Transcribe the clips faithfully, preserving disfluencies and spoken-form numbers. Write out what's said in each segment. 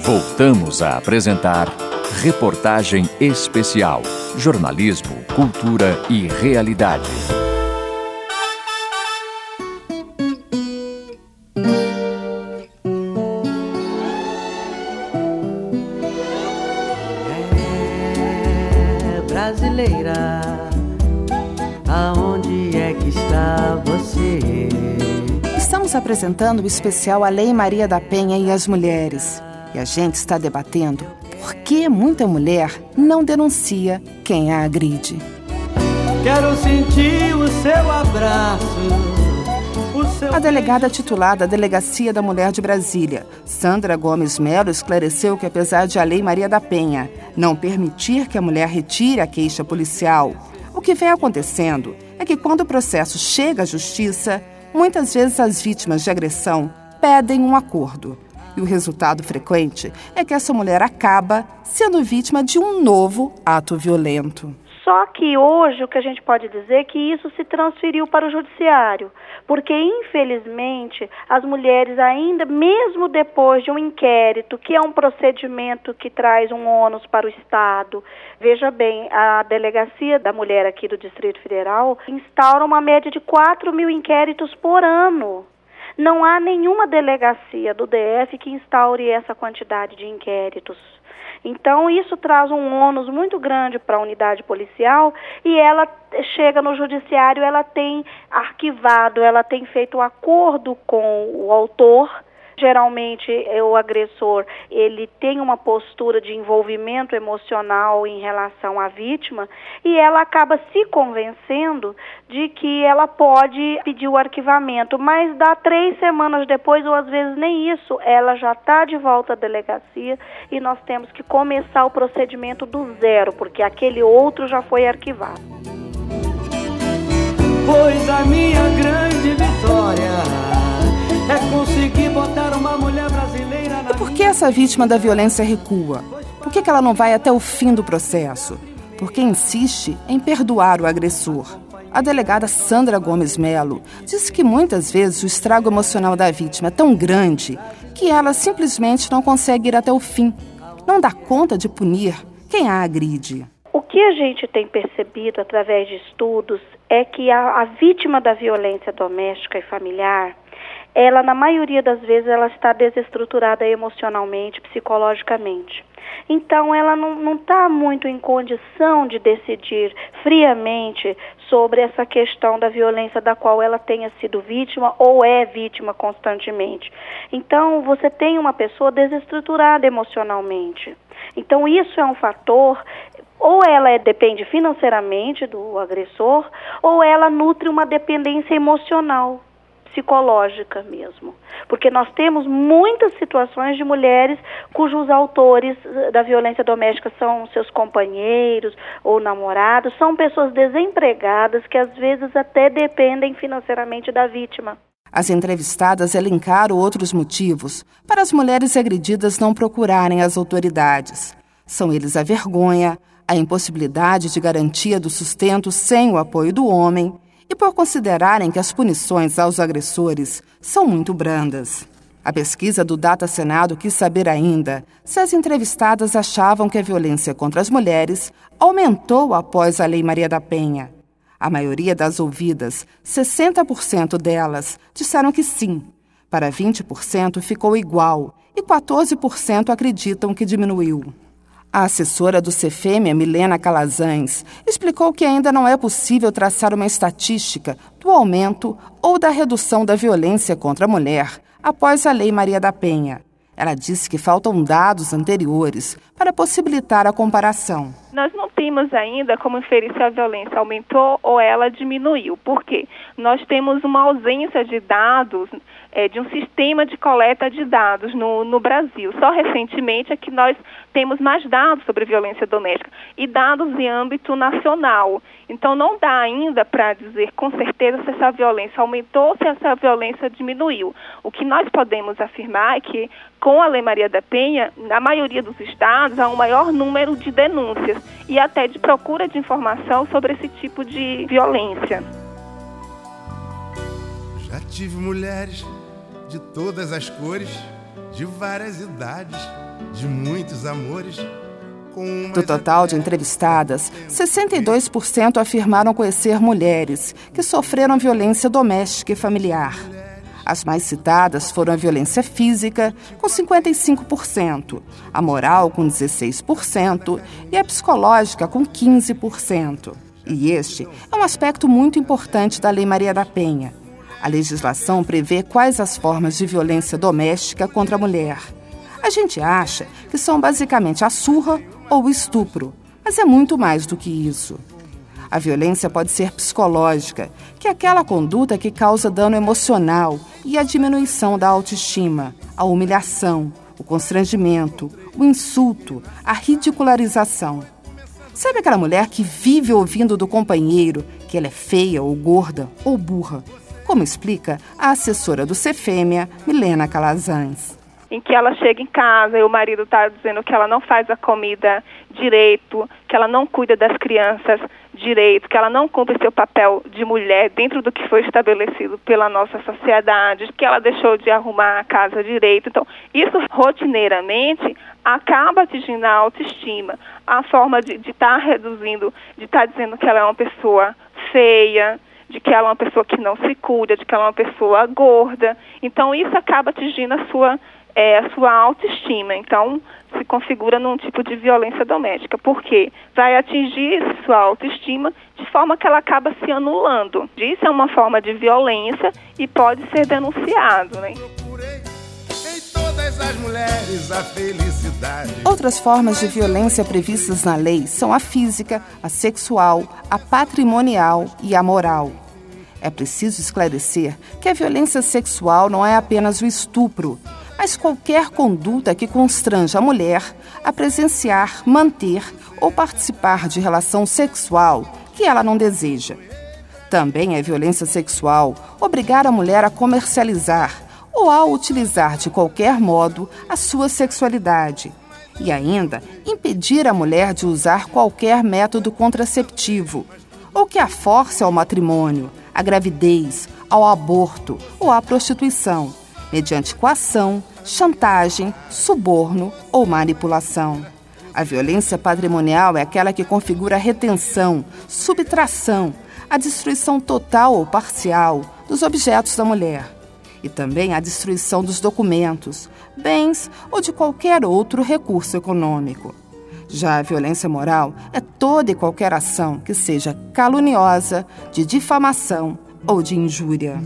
Voltamos a apresentar Reportagem Especial. Jornalismo, cultura e realidade. É brasileira, aonde é que está você? Estamos apresentando o especial A Lei Maria da Penha e as Mulheres. E a gente está debatendo por que muita mulher não denuncia quem a agride. Quero sentir o seu abraço. O seu A delegada titular da Delegacia da Mulher de Brasília, Sandra Gomes Melo, esclareceu que apesar de a Lei Maria da Penha não permitir que a mulher retire a queixa policial, o que vem acontecendo é que quando o processo chega à justiça, muitas vezes as vítimas de agressão pedem um acordo. E o resultado frequente é que essa mulher acaba sendo vítima de um novo ato violento. Só que hoje o que a gente pode dizer é que isso se transferiu para o judiciário, porque infelizmente as mulheres ainda, mesmo depois de um inquérito, que é um procedimento que traz um ônus para o Estado, veja bem, a Delegacia da Mulher aqui do Distrito Federal instaura uma média de quatro mil inquéritos por ano. Não há nenhuma delegacia do D F que instaure essa quantidade de inquéritos. Então, isso traz um ônus muito grande para a unidade policial e ela chega no judiciário, ela tem arquivado, ela tem feito acordo com o autor. Geralmente, o agressor, ele tem uma postura de envolvimento emocional em relação à vítima e ela acaba se convencendo de que ela pode pedir o arquivamento, mas dá três semanas depois, ou às vezes nem isso, ela já está de volta à delegacia e nós temos que começar o procedimento do zero, porque aquele outro já foi arquivado. Pois a minha grande vitória é conseguir botar uma mulher brasileira na... E por que essa vítima da violência recua? Por que ela não vai até o fim do processo? Porque insiste em perdoar o agressor. A delegada Sandra Gomes Melo disse que muitas vezes o estrago emocional da vítima é tão grande que ela simplesmente não consegue ir até o fim. Não dá conta de punir quem a agride. O que a gente tem percebido através de estudos é que a, a vítima da violência doméstica e familiar, ela, na maioria das vezes, ela está desestruturada emocionalmente, psicologicamente. Então, ela não está muito em condição de decidir friamente sobre essa questão da violência da qual ela tenha sido vítima ou é vítima constantemente. Então, você tem uma pessoa desestruturada emocionalmente. Então, isso é um fator... Ou ela é, depende financeiramente do agressor, ou ela nutre uma dependência emocional, psicológica mesmo. Porque nós temos muitas situações de mulheres cujos autores da violência doméstica são seus companheiros ou namorados, são pessoas desempregadas que às vezes até dependem financeiramente da vítima. As entrevistadas elencaram outros motivos para as mulheres agredidas não procurarem as autoridades. São eles a vergonha, a impossibilidade de garantia do sustento sem o apoio do homem e por considerarem que as punições aos agressores são muito brandas. A pesquisa do Data Senado quis saber ainda se as entrevistadas achavam que a violência contra as mulheres aumentou após a Lei Maria da Penha. A maioria das ouvidas, sessenta por cento delas, disseram que sim. Para vinte por cento ficou igual e quatorze por cento acreditam que diminuiu. A assessora do Cefêmea, Milena Calazans, explicou que ainda não é possível traçar uma estatística do aumento ou da redução da violência contra a mulher após a Lei Maria da Penha. Ela disse que faltam dados anteriores para possibilitar a comparação. Nós não temos ainda como inferir se a violência aumentou ou ela diminuiu. Por quê? Nós temos uma ausência de dados, é, de um sistema de coleta de dados no, no Brasil. Só recentemente é que nós temos mais dados sobre violência doméstica e dados em âmbito nacional. Então não dá ainda para dizer com certeza se essa violência aumentou ou se essa violência diminuiu. O que nós podemos afirmar é que com a Lei Maria da Penha, na maioria dos estados, há um maior número de denúncias e até de procura de informação sobre esse tipo de violência. Já tive mulheres de todas as cores, de várias idades, de muitos amores. Do total de entrevistadas, sessenta e dois por cento afirmaram conhecer mulheres que sofreram violência doméstica e familiar. As mais citadas foram a violência física, com cinquenta e cinco por cento, a moral, com dezesseis por cento e a psicológica, com quinze por cento. E este é um aspecto muito importante da Lei Maria da Penha. A legislação prevê quais as formas de violência doméstica contra a mulher. A gente acha que são basicamente a surra ou o estupro, mas é muito mais do que isso. A violência pode ser psicológica, que é aquela conduta que causa dano emocional e a diminuição da autoestima, a humilhação, o constrangimento, o insulto, a ridicularização. Sabe aquela mulher que vive ouvindo do companheiro que ela é feia ou gorda ou burra? Como explica a assessora do Cefêmea, Milena Calazans. Em que ela chega em casa e o marido está dizendo que ela não faz a comida direito, que ela não cuida das crianças direito, que ela não cumpre seu papel de mulher dentro do que foi estabelecido pela nossa sociedade, que ela deixou de arrumar a casa direito. Então, isso rotineiramente acaba atingindo a autoestima, a forma de estar tá reduzindo, de estar tá dizendo que ela é uma pessoa feia, de que ela é uma pessoa que não se cuida, de que ela é uma pessoa gorda. Então, isso acaba atingindo a sua É, a sua autoestima. Então, se configura num tipo de violência doméstica, porque vai atingir sua autoestima de forma que ela acaba se anulando. Isso é uma forma de violência e pode ser denunciado, né? Outras formas de violência previstas na lei são a física, a sexual, a patrimonial e a moral. É preciso esclarecer que a violência sexual não é apenas o estupro, mas qualquer conduta que constranja a mulher a presenciar, manter ou participar de relação sexual que ela não deseja. Também é violência sexual obrigar a mulher a comercializar ou a utilizar de qualquer modo a sua sexualidade e ainda impedir a mulher de usar qualquer método contraceptivo ou que a force ao matrimônio, à gravidez, ao aborto ou à prostituição, mediante coação, chantagem, suborno ou manipulação. A violência patrimonial é aquela que configura a retenção, subtração, a destruição total ou parcial dos objetos da mulher e também a destruição dos documentos, bens ou de qualquer outro recurso econômico. Já a violência moral é toda e qualquer ação que seja caluniosa, de difamação ou de injúria.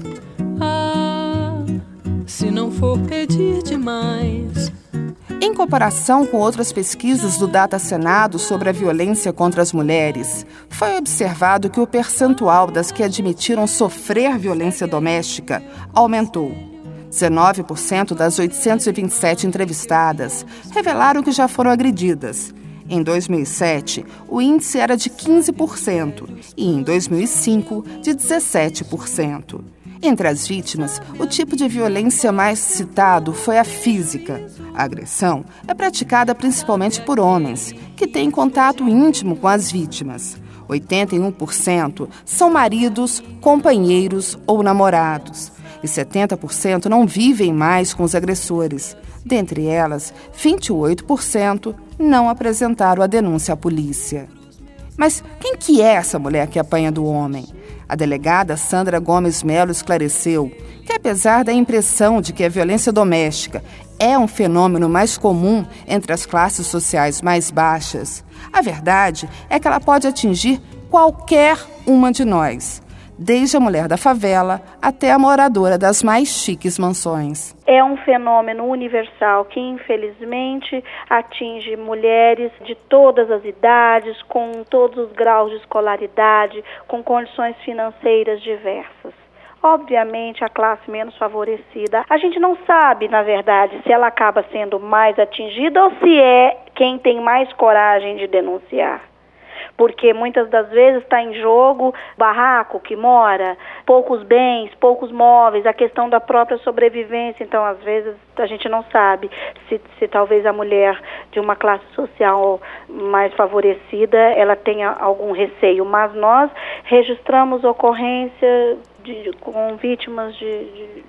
Se não for pedir demais. Em comparação com outras pesquisas do Data Senado sobre a violência contra as mulheres, foi observado que o percentual das que admitiram sofrer violência doméstica aumentou. dezenove por cento das oitocentas e vinte e sete entrevistadas revelaram que já foram agredidas. Em dois mil e sete, o índice era de quinze por cento e em dois mil e cinco, de dezessete por cento. Entre as vítimas, o tipo de violência mais citado foi a física. A agressão é praticada principalmente por homens, que têm contato íntimo com as vítimas. oitenta e um por cento são maridos, companheiros ou namorados. E setenta por cento não vivem mais com os agressores. Dentre elas, vinte e oito por cento não apresentaram a denúncia à polícia. Mas quem que é essa mulher que apanha do homem? A delegada Sandra Gomes Melo esclareceu que, apesar da impressão de que a violência doméstica é um fenômeno mais comum entre as classes sociais mais baixas, a verdade é que ela pode atingir qualquer uma de nós, desde a mulher da favela até a moradora das mais chiques mansões. É um fenômeno universal que, infelizmente, atinge mulheres de todas as idades, com todos os graus de escolaridade, com condições financeiras diversas. Obviamente, a classe menos favorecida, a gente não sabe, na verdade, se ela acaba sendo mais atingida ou se é quem tem mais coragem de denunciar. Porque muitas das vezes está em jogo o barraco que mora, poucos bens, poucos móveis, a questão da própria sobrevivência. Então, às vezes, a gente não sabe se, se talvez a mulher de uma classe social mais favorecida, ela tenha algum receio. Mas nós registramos ocorrência de, com vítimas de, de,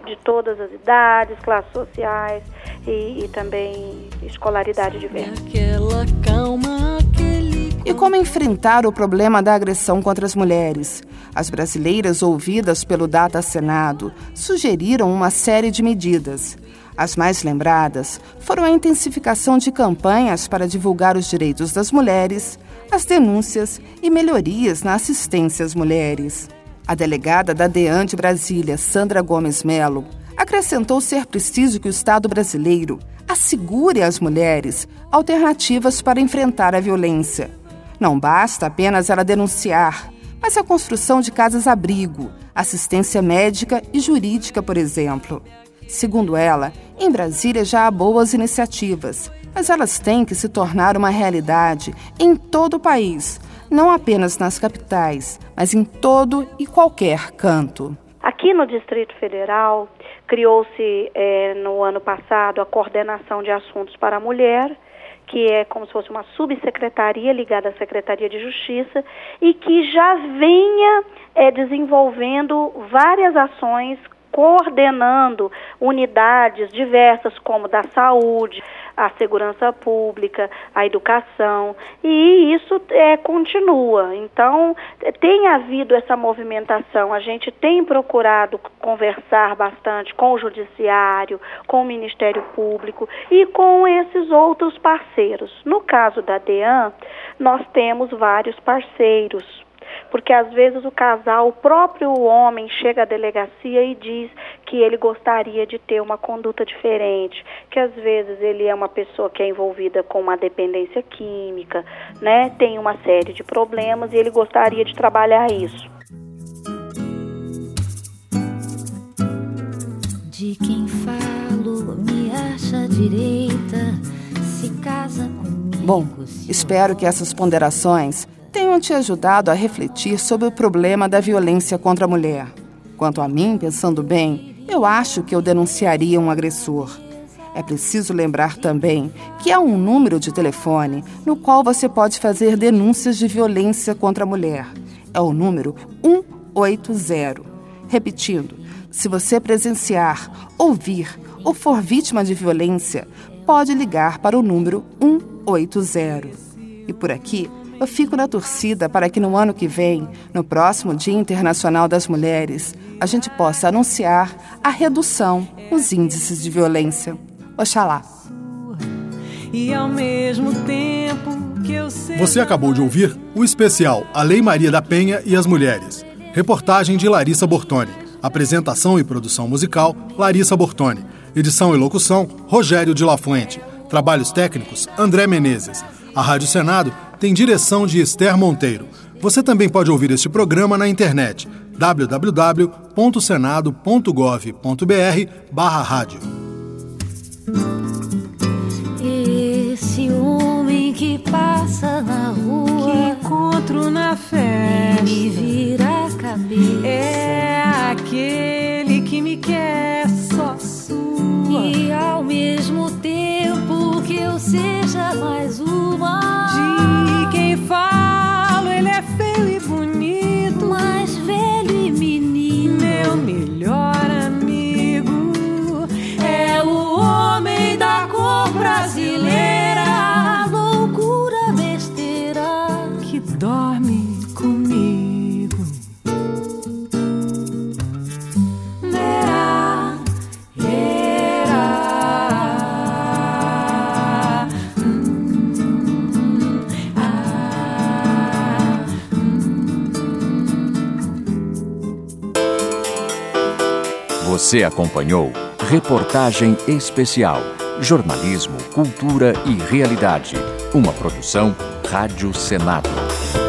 de todas as idades, classes sociais e, e também escolaridade diversa. E como enfrentar o problema da agressão contra as mulheres? As brasileiras ouvidas pelo Data Senado sugeriram uma série de medidas. As mais lembradas foram a intensificação de campanhas para divulgar os direitos das mulheres, as denúncias e melhorias na assistência às mulheres. A delegada da DEAN de Brasília, Sandra Gomes Melo, acrescentou ser preciso que o Estado brasileiro assegure às mulheres alternativas para enfrentar a violência. Não basta apenas ela denunciar, mas a construção de casas-abrigo, assistência médica e jurídica, por exemplo. Segundo ela, em Brasília já há boas iniciativas, mas elas têm que se tornar uma realidade em todo o país, não apenas nas capitais, mas em todo e qualquer canto. Aqui no Distrito Federal, criou-se é, no ano passado a Coordenação de Assuntos para a Mulher, que é como se fosse uma subsecretaria ligada à Secretaria de Justiça e que já venha é, desenvolvendo várias ações, coordenando unidades diversas como da saúde, a segurança pública, a educação, e isso é, continua. Então, tem havido essa movimentação, a gente tem procurado conversar bastante com o Judiciário, com o Ministério Público e com esses outros parceiros. No caso da DEAN, nós temos vários parceiros, porque às vezes o casal, o próprio homem chega à delegacia e diz que ele gostaria de ter uma conduta diferente, que às vezes ele é uma pessoa que é envolvida com uma dependência química, né? Tem uma série de problemas e ele gostaria de trabalhar isso. De quem falo me acha direita, se casa comigo. Bom, espero que essas ponderações tenham te ajudado a refletir sobre o problema da violência contra a mulher. Quanto a mim, pensando bem, eu acho que eu denunciaria um agressor. É preciso lembrar também que há um número de telefone no qual você pode fazer denúncias de violência contra a mulher. É o número um oito zero. Repetindo, se você presenciar, ouvir ou for vítima de violência, pode ligar para o número um oito zero. E por aqui, eu fico na torcida para que no ano que vem, no próximo Dia Internacional das Mulheres, a gente possa anunciar a redução nos índices de violência. Oxalá. E ao mesmo tempo que eu sei... Você acabou de ouvir o especial A Lei Maria da Penha e as Mulheres. Reportagem de Larissa Bortoni. Apresentação e produção musical, Larissa Bortoni. Edição e locução, Rogério de La Fuente. Trabalhos técnicos, André Menezes. A Rádio Senado tem direção de Esther Monteiro. Você também pode ouvir este programa na internet w w w ponto senado ponto gov ponto b r barra rádio. Esse homem que passa na rua, que encontro na festa, me vira a cabeça, é aquele que me quer só sua. E ao mesmo tempo que eu seja mais uma, de quem falo, ele é feio e bonito, mais velho e menino, meu melhor amigo é o homem da cor brasileira, a loucura besteira que dorme comigo. Era, era, hum, ah, hum. Você acompanhou Reportagem Especial. Jornalismo, cultura e realidade. Uma produção Rádio Senado.